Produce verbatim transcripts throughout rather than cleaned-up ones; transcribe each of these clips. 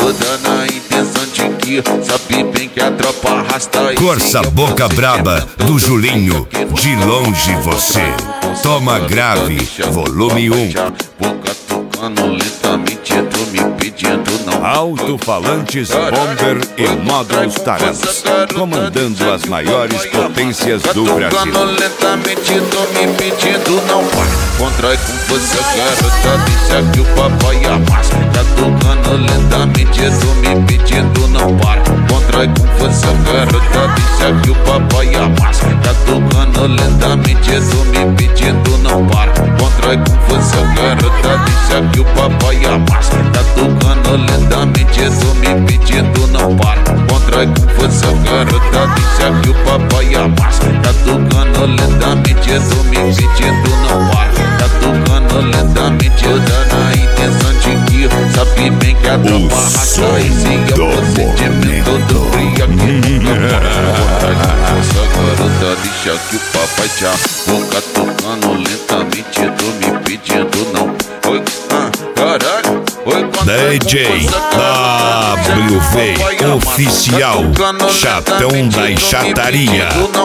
toda na intenção de que sabe bem que a tropa arrasta. Corsa Boca Braba do Julinho, de longe você. Toma grave, volume um. Boca tocando lentamente, tô me pedindo não. Alto-falantes Bomber e Models Tarantos, comandando as maiores potências do Brasil. Tocando lentamente, tô me pedindo não para. Contrai com força, garota, deixa que o papai amassa. Tá tocando lentamente, tô me pedindo não para. Contrai com força, garota, deixa que o papai amassa. Tá tocando lentamente, tô me pedindo não para. Contrai com força, garota, deixa que o papai amassa. Tá tocando lentamente, tô me pedindo não para. Contrai com força, garota, deixa que o papai amassa. Tá tocando lentamente, tô me pedindo não para. Tá tocando lentamente, toda na intenção de que sabe bem que a tropa arrasta. Esse é o procedimento do frio aqui no essa garota, deixa que o papai te boca tocando lentamente, tô me pedindo não. Oi, ah, caralho. Oi, D J W V Oficial, chatão da chataria.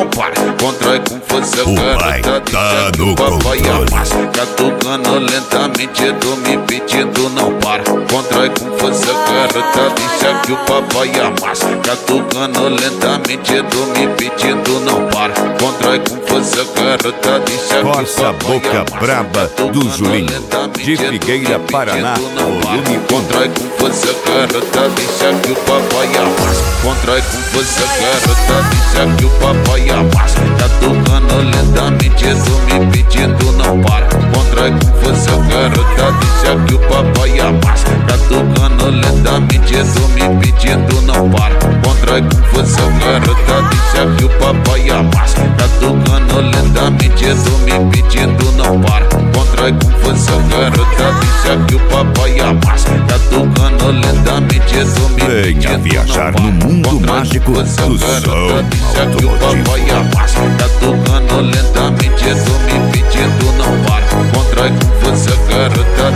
O pai tá no controle. Tá tocando lentamente, tô me pedindo não para. Contrai com força, garota, deixa que o papai amassa. Tá tocando lentamente, tô me pedindo não para. Contrai com força, garota, deixa que o Corsa Boca Braba do Julinho, de Figueira, Paraná. Volume contrai com força, garota, deixa que o papai amassa. Contrai com força, garota, deixa que o papai amassa. Tá tocando lentamente, tô me pedindo não para. Contrai com força, garota, deixa que o papai amassa. Tá tocando lentamente, tô me pedindo não para. Contrai com força, garota, deixa que o papai amassa. Tá tocando lentamente, tô me pedindo não para. Contrai com força, garota, deixa que o papai amassa. Tá tocando lentamente, tô me pedindo venha viajar no mundo mágico do som automotivo. Tá tocando lentamente, tô me pedindo não para. Contrai com força, garota,